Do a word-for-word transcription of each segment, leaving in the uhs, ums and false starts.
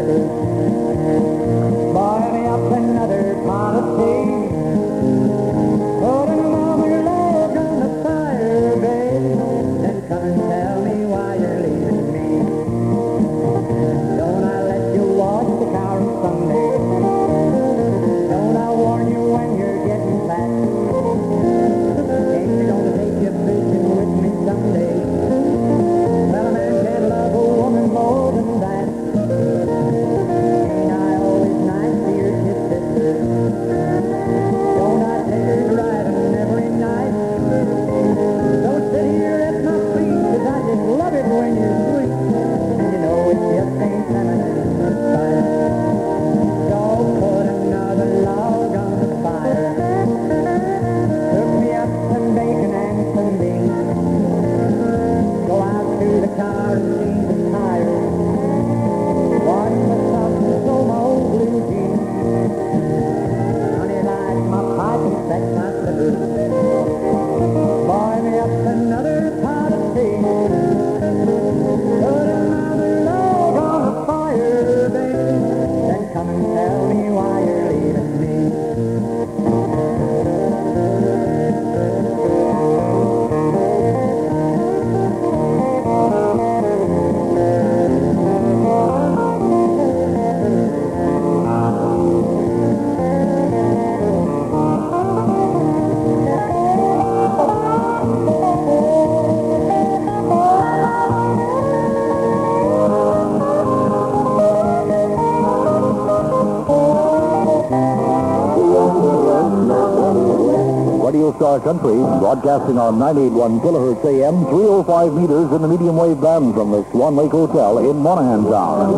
Boil me up another pot of tea. Put another log on the fire, babe. Then come and tell me why you're leaving me. Don't I let you watch the cow on Sunday? Don't I warn you when you're getting fat? Ain't you gonna take you fishing with me someday? Well, a man can't love a woman more than that. Ain't I always nice to your sister? Don't I take her driving every night? Don't sit here at my feet, 'cause I just love it when you're sweet. And you know it just ain't feminine to fight. Don't put another log on the fire. Cook me up some bacon and some beans. Go out to the car and change the tires. Wash myself and sew my old blue jeans. Honey, light my pipe and set my slipper. Boil me up another pot of tea. Put another log on the fire, baby. Then come and tell me why you're leaving me. Radio Star Country, broadcasting on ninety-eight point one kilohertz A M, three oh five meters in the medium wave band from the Swan Lake Hotel in Monahan Town.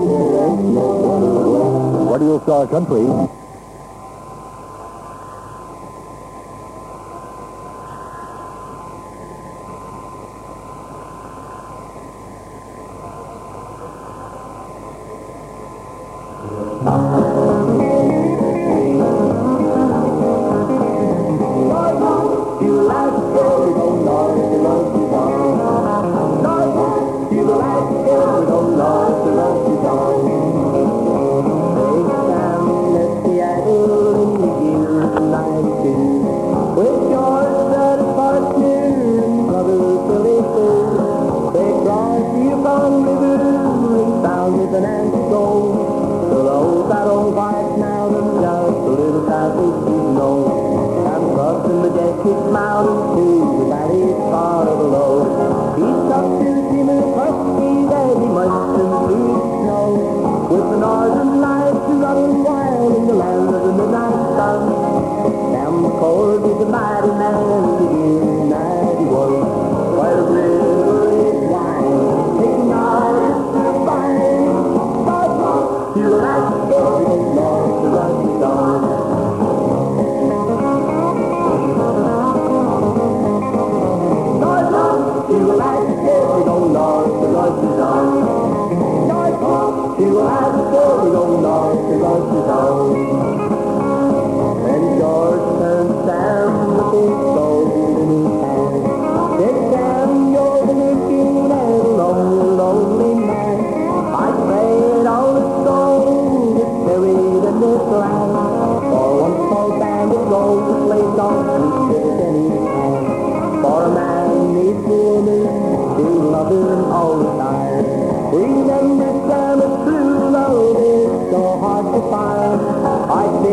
Radio Star Country. Remember, Sam, true love is so hard to find. I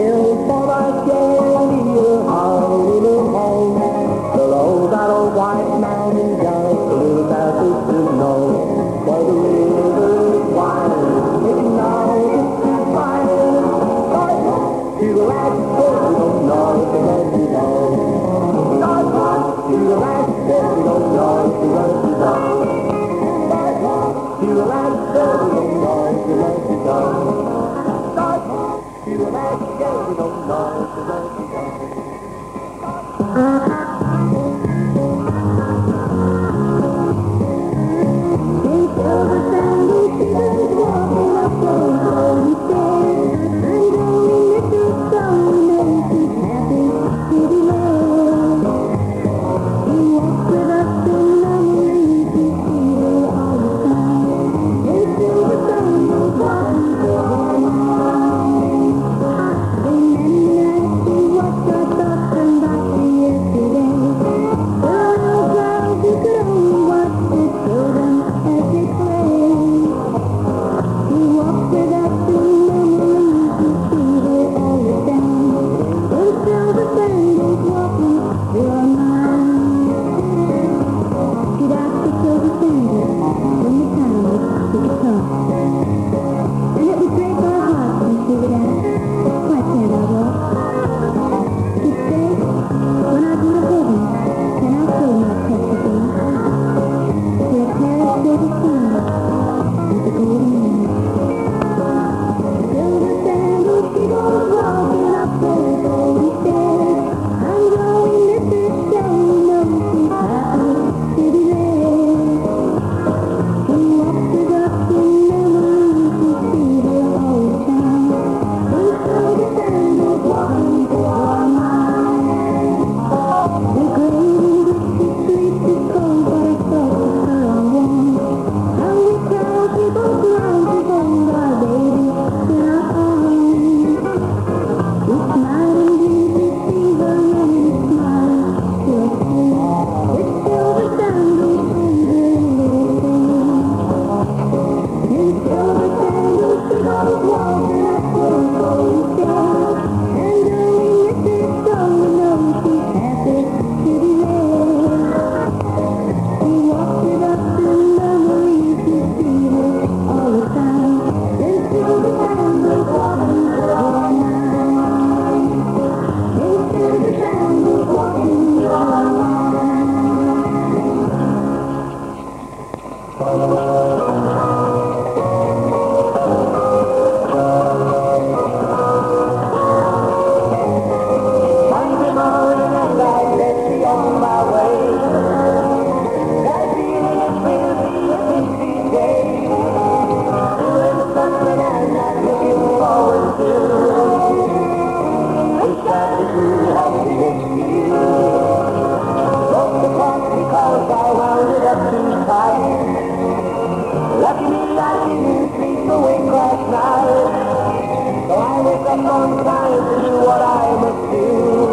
sometimes do what I must do.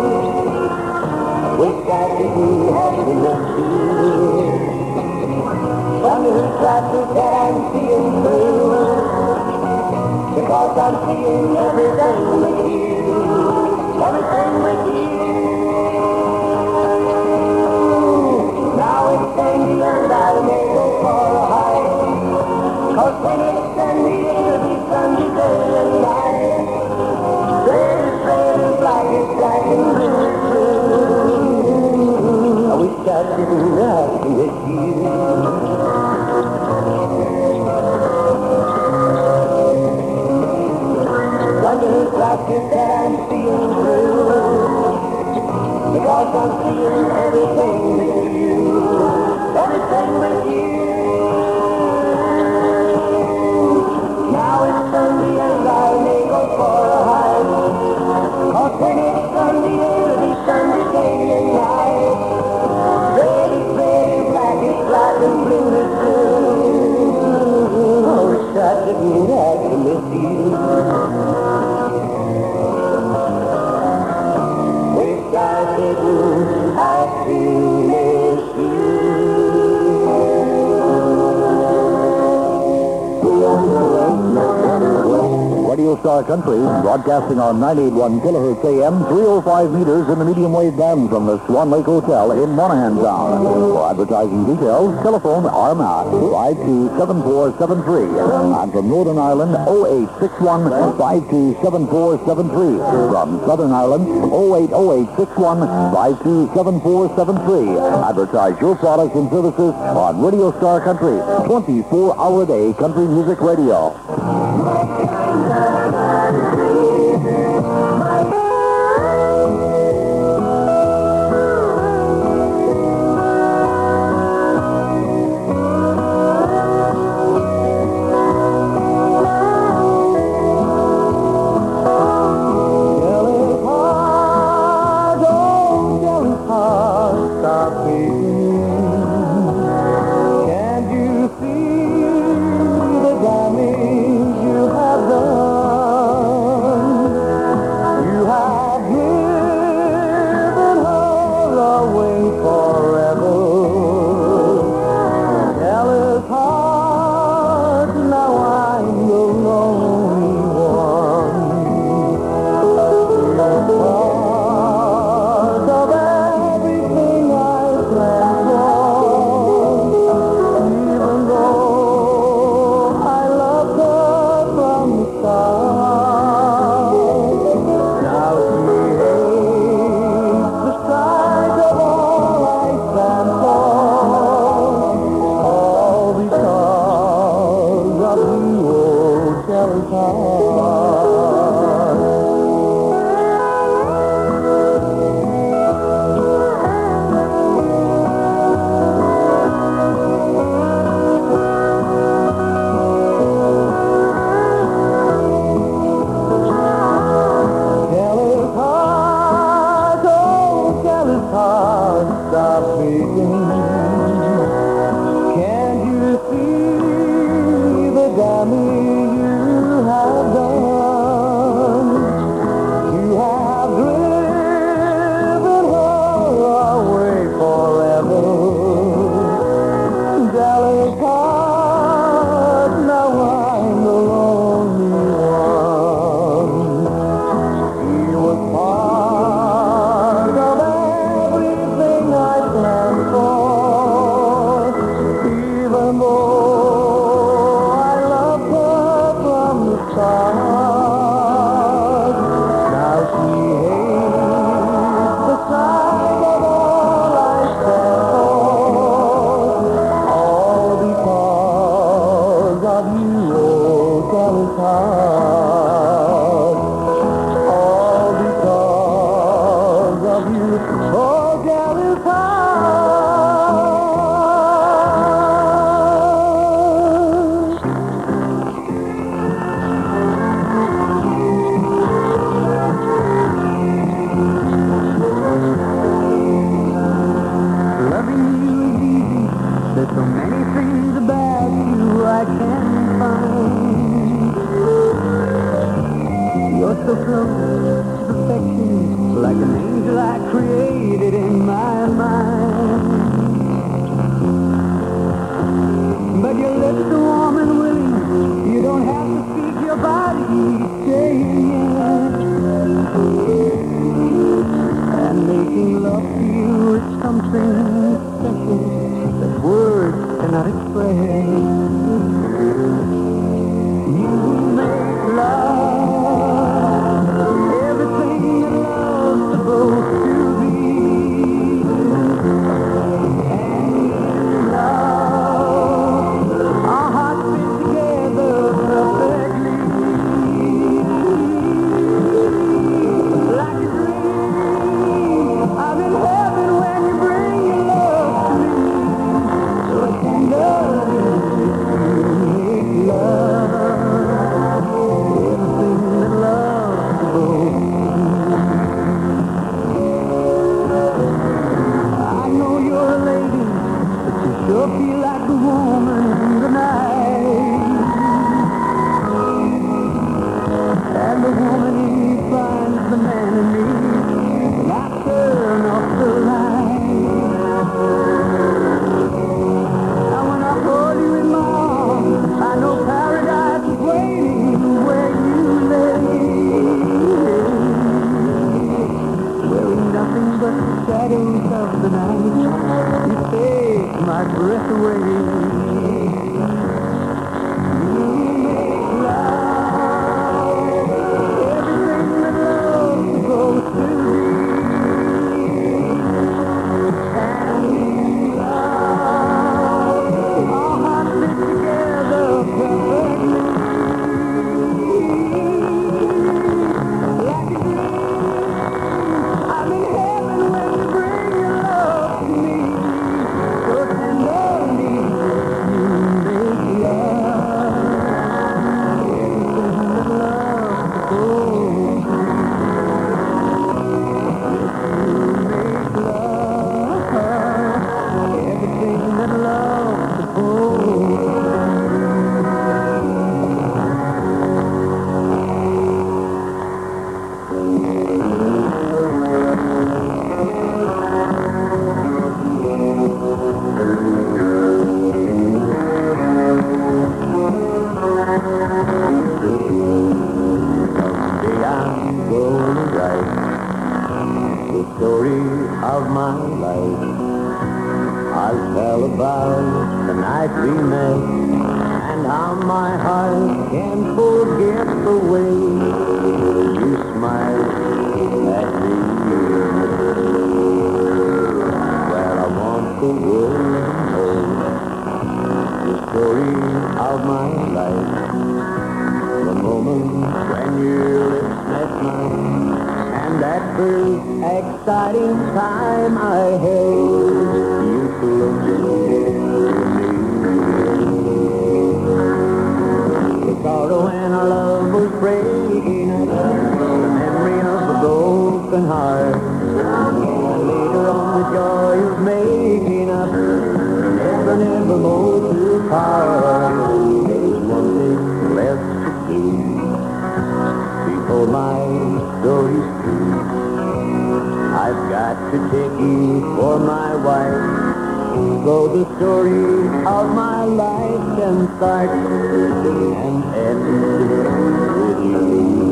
Wish I didn't have to miss you. Wonder whose glasses that I'm seeing through, because I'm seeing everything with you, everything with you. Now it's sandy and I may go for a hike, 'cause when it's sandy it'll be sunny day and night. Red is red and black is black and blue is blue. I wish I didn't have to miss you. Wonder whose glasses that I'm seeing through, because I'm seeing everything with you, everything with you. Now it's Sunday and I may go for a hike, 'cause when it's Sunday it'll be Sunday day and night. Red is red and black is black and blue is blue. I wish I didn't have to miss you. Wish I didn't have to miss you. Radio Star Country, broadcasting on ninety-eight point one kilohertz A M, three oh five meters in the medium wave band from the Swan Lake Hotel in Monaghan Town. For advertising details, telephone R M A five two seven four seven three. And from Northern Ireland, oh eight six one, five two seven four seven three. From Southern Ireland, oh eight oh eight six one, five two seven four seven three. Advertise your products and services on Radio Star Country, twenty-four hour a day country music radio. so close, somebody saying yes. And making love to you is something special that words cannot express. You make love everything that love's supposed to be. And in love, our hearts fit together perfectly. Like a dream, I'm in heaven when you bring your love to me. So tenderly, you make love everything that love's supposed to be. I know you're a lady, but you sure feel like a woman tonight. And the woman in me finds the man in me when I turn off the light. And when I hold you in my arms, I know paradise is waiting where you lay. Wearing nothing but the shadows of the night, you take my breath away. You make love everything that love's supposed to be. And in love, our hearts fit together perfectly. Like a dream, I'm in heaven when you bring your love to me. So tenderly, you make love everything that love's supposed to be. You make love everything that love's supposed to be. Someday I'm going to write the story of my life. I'll tell about the night we met and how my heart can't forget the way you smiled at me. Well, I want the world to know the story of my life. The moment when your lips met mine, and that first exciting time I held you close to me. The sorrow and our love was breaking up, the memory of a broken heart, and later on the joy of making up, never, never more to part. There's one thing left before my story's through. I've got to take you for my wife, so the story of my life can start and end with you.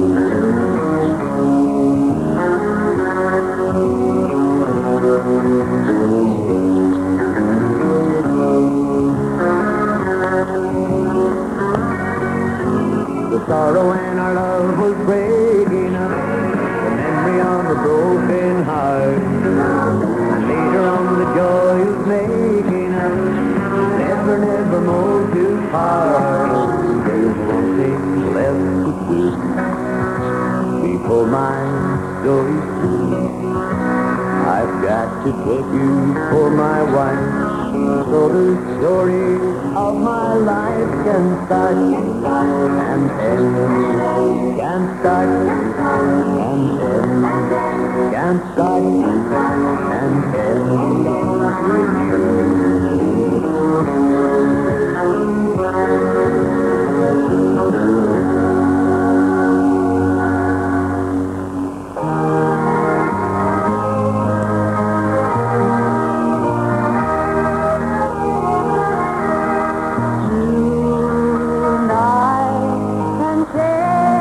The sorrow and our love was breaking up, the memory of a broken heart, and later on the joy of making up, never, never more to part. There's one thing left to do before my story's through. I've got to take you for my wife, so the story of my life can start and end, can start and end, can start and end with you. Tonight can take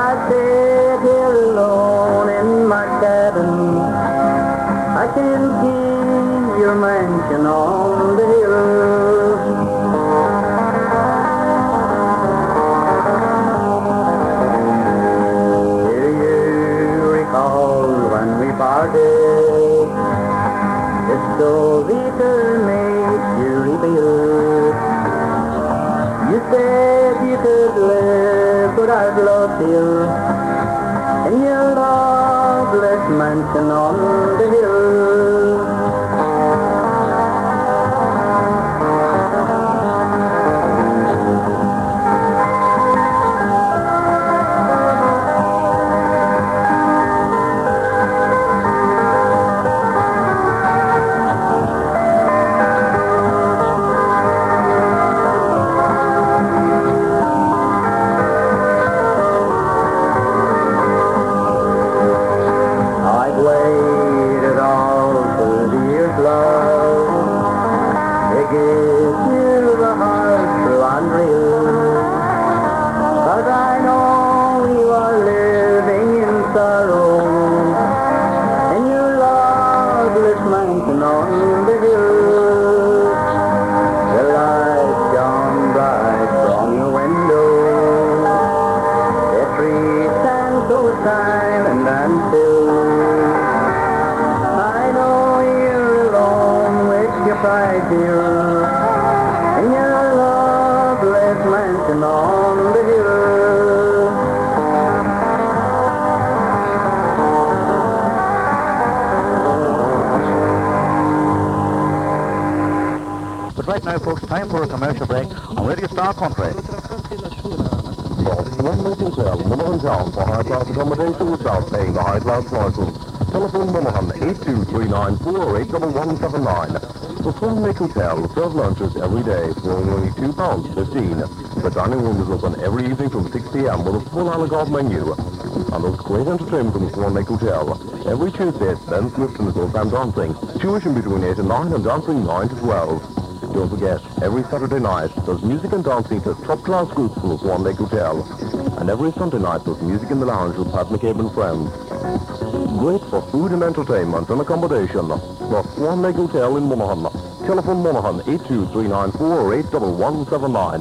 I sit here alone in my cabin, I can see your mansion on the hill. Do you recall when we parted? It's so bitter makes you reveal. You said you could live, but I've lost you in your loveless mansion on the hill. Right now, folks, time for a commercial break on Radio Star Country. One Lincoln Hotel, Monaghan Town for high-class accommodation without paying the high-class license. Telephone Monaghan eight two three nine four eight one one seven nine. The Swan Lake Hotel serve lunches every day for only two pounds fifteen. The dining room is open every evening from six p m with a full a la carte menu. And there's great entertainment from the Swan Lake Hotel. Every Tuesday, Ben Clifton is open dancing. Tuition between eight and nine and dancing nine to twelve. Don't forget, every Saturday night, there's music and dancing to top-class groups from the Swan Lake Hotel. And every Sunday night, there's music in the lounge with Pat McCabe and friends. Great for food and entertainment and accommodation. The Swan Lake Hotel in Monaghan. Telephone Monaghan eight two three nine four eight one one seven nine.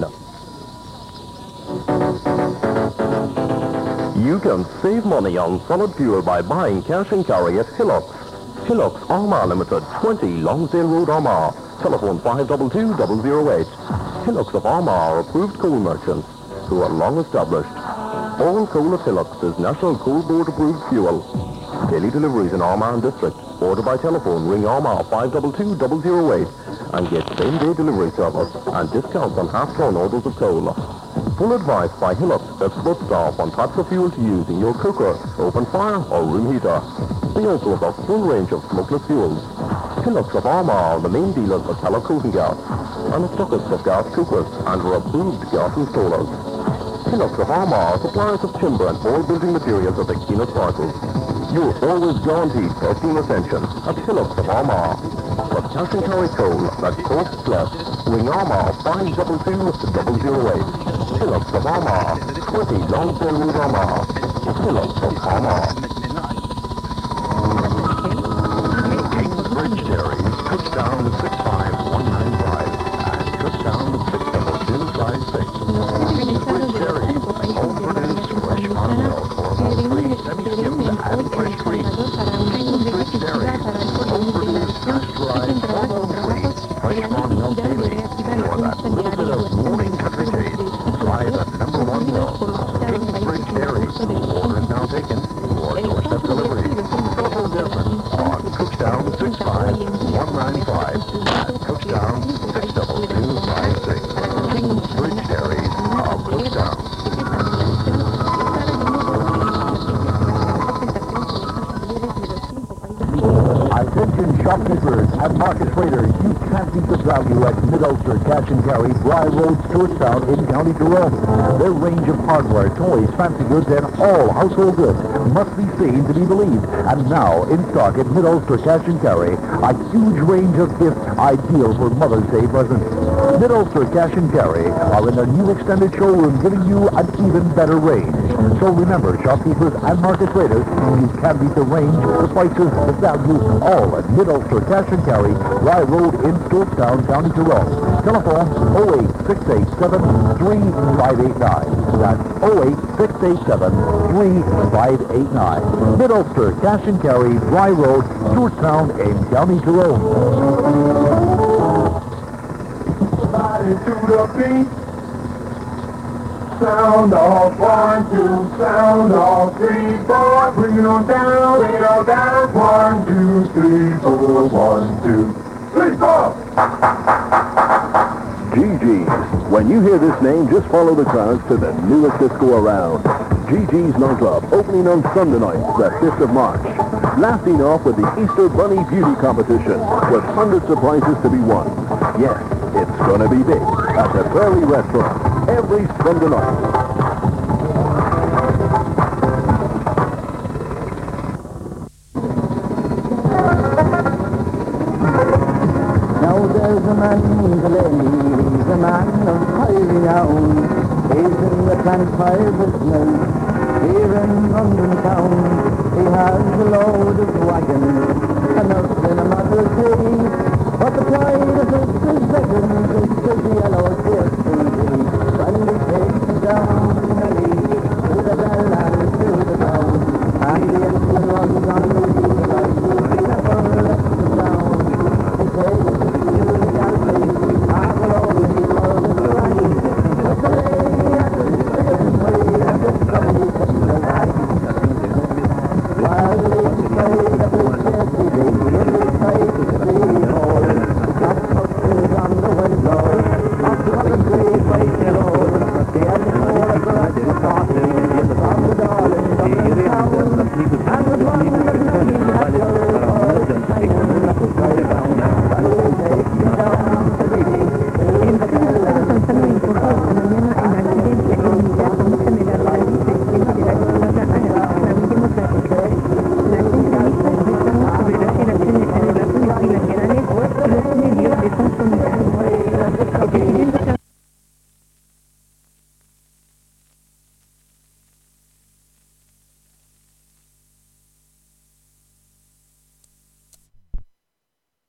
You can save money on solid fuel by buying cash and carry at Hillox. Hillox Armagh Limited, twenty Longsdale Road, Armagh. Telephone five two two zero zero eight. Hillox of Armagh are approved coal merchants who are long established. All coal at Hillox is National Coal Board approved fuel. Daily deliveries in Armagh District. Order by telephone, ring Armagh five two two zero zero eight and get same-day delivery service and discounts on half-ton orders of coal. Full advice by Hillox expert staff on types of fuel to use in your cooker, open fire or room heater. They also have a full range of smokeless fuels. Hillox of Armagh are the main dealers for Tallow Coating Gas and the stockist of gas cookers and are approved gas installers. Hillox of Armagh are suppliers of timber and all building materials of the keenest prices. You're always guaranteed personal attention at Hillox of Armagh. For cash and carry coal that costs less, ring Armagh five two two zero zero eight. Hillox of Armagh, twenty Longsdale Road, Armagh. Hillox of Armagh. Bridge Dairies, Cookstown six five one nine five and Cookstown six double two five six. Bridge Dairies, home produced fresh farm milk, hormone-free, semi-skimmed and fresh cream. Bridge Dairies, home produced, fresh-dried, hormone-free, fresh farm milk daily. For that little bit of morning country taste, try the number one milk. Bridge Dairies, order is now taken for doorstep delivery. Total difference on Cookstown six five one nine five and Cookstown six two two five six. Bridge Dairies of Cookstown. Attention shopkeepers and market traders, you can't beat the value at Mid-Ulster Cash and Carry, Bry Road, Stewartstown in County Tyrone. Their range of hardware, toys, fancy goods, and all household goods must be seen to be believed. And now, in stock at Mid-Ulster Cash and Carry, a huge range of gifts ideal for Mother's Day presents. Mid-Ulster Cash and Carry are in their new extended showroom, giving you an even better range. So remember, shopkeepers and market traders, you can beat the range, the prices, the value, all at Mid-Ulster Cash and Carry, Rye Road in Stewartstown, County Tyrone. Telephone oh eight six eight seven, three five eight nine. That's oh eight six eight seven, three five eight nine. Mid-Ulster Cash and Carry, Rye Road, Stewartstown in County Tyrone. Body to the beat. Sound off, one, two, sound off, three, four, bring it on down, bring it on down, one, two, three, four, one, two, three, four. G G's. When you hear this name, just follow the crowds to the newest disco around. G G's Nightclub, opening on Sunday night, the fifth of March. Blasting off with the Easter Bunny Beauty Competition, with hundreds of prizes to be won. Yes, it's gonna be big at the Prairie Restaurant every Sunday night. Now there's a man in the lane, he's a man of high renown. He's in the campfire business, here in London town. He has a load of wagons, a nurse in a Model T. But the pride of his possessions is his yellow T S P D. And he